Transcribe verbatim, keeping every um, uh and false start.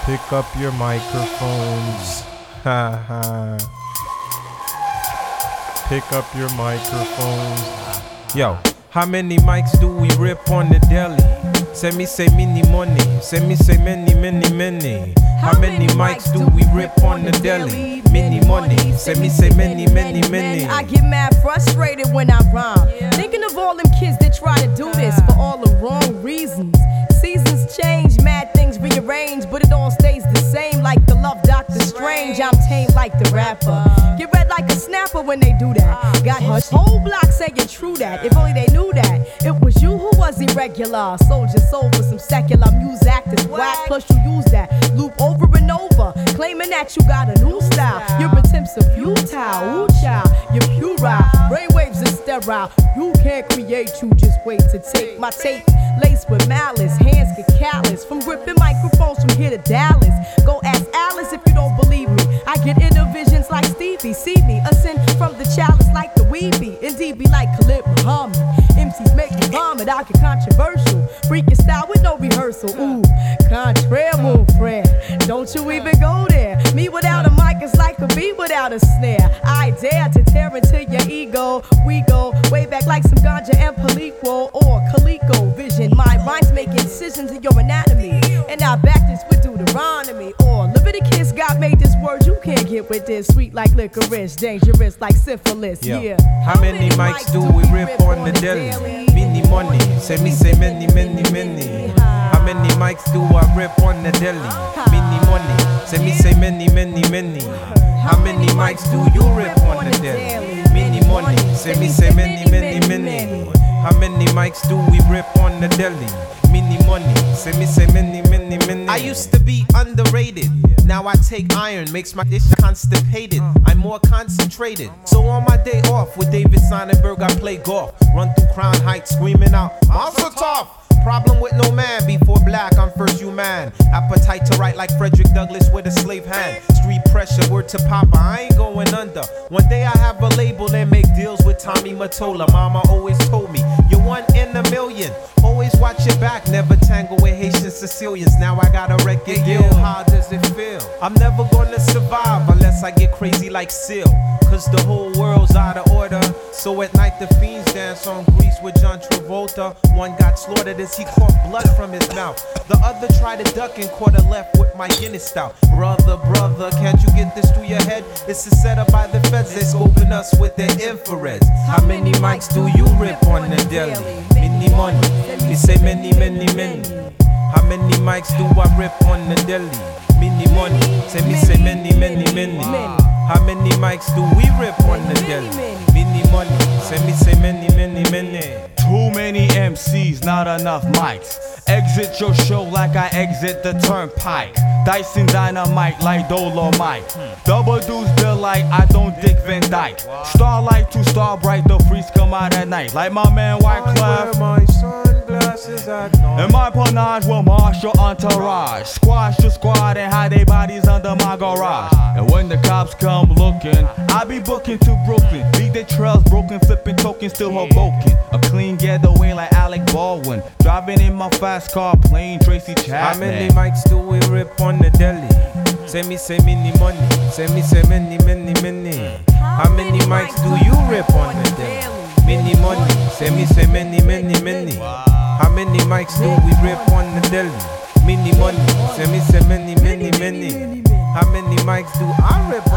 Pick up your microphones. Ha ha. Pick up your microphones. Yo, how many mics do we rip on the deli? Send me say many money. Send me say many, many, many. How many mics do we rip on the deli? Many money. Send me say many, many, many. I get mad frustrated when I rhyme. Thinking of all them kids that try to do this for all the wrong reasons. Seasons change, mad things rearrange, but it all stays the same like the love Doctor Strange. I'm tame like the rapper. Get red like a snapper when they do that. Got her whole block saying true that. If only they knew that. It was you who was irregular. Soldier soul for some secular music that's whack. Plus you use that loop over and over, claiming that you got a new style. Your attempts are futile. Ooh child, you're puerile. Brainwaves are sterile. You can't create, you just wait to take my tape. Laced with malice, hands get callous from gripping microphones from here to Dallas. Go ask Alice if you don't believe me. I get inner visions like Stevie. See me ascend from the chalice like the weeby. Indeed be like Khalid Muhammad. M Cs make me vomit. I get controversial. Freaking style with no rehearsal. Ooh, contraire, mon frère. Don't you even go there. Me without a mic is like a bee without a snare. I dare to tear into your ego. We go way back like some ganja and Palico or Calico vision. My rhymes make incisions in your anatomy, and I back this with Deuteronomy or Leviticus. God made this word you can't get with this. Sweet like licorice, dangerous like syphilis. Yo, yeah. how many mics do we rip on the deli? Many money. Say me say many, many, many. How many mics do I rip on the deli? Many money. Say me say many, many, many. How many mics do you rip on the deli? Many money. Say me say many, many, many. How many mics do we rip on the deli? Many money. Say me say many, many, many. I used to be underrated. Now I take iron, makes my dish constipated. I'm more concentrated. So on my day off with David Sonnenberg, I play golf. Run through Crown Heights screaming out, Mazel Tov! Problem with no man, before black, I'm first human. Appetite to write like Frederick Douglass with a slave hand. Street pressure, word to Papa, I ain't going under. One day I have a label and make deals with Tommy Mottola. Mama always told me, you're one in a million. Always watch your back, never tangle with Haitian Sicilians. Now I got a record deal, how does it feel? I'm never gonna survive unless I get crazy like Seal. Cause the whole world's out of order. So at night the fiends dance on Grease with John Travolta. One got slaughtered as he caught blood from his mouth. The other tried to duck and caught a left with my Guinness stout. Brother, brother, can't you get this through your head? It's a setup by the feds, they scoping us with their infrareds. How many mics do you rip on the deli? Many money, we say many, many, many. How many mics do I rip on the deli? Many money, say me say many, many, many. How many mics do we rip on the deli? Many money, say me say many, many, many. Too many M Cs, not enough mics. Exit your show like I exit the turnpike. Dyson dynamite like Dolomite. Double deuce delight, I don't dick Van Dyke. Starlight to star bright, the freaks come out at night. Like my man Wyclef. My sunglasses at night. And my panache will marshal entourage. Squash the squad and hide their bodies under my garage. And when the cops come looking, I be booking to Brooklyn. Leave their trails broken, flipping tokens, still Hoboken. A clean getaway like Alec Baldwin. Driving in my fast car, playing Tracy Chapman. How many mics do we rip on the deli? Say me say many money. Say me say many, many, many. How many mics do you rip on the deli? Many money. Say me say many, many, many. How many mics do we rip on the deli? Many money. Say me say many, many, many. How many mics do I rip on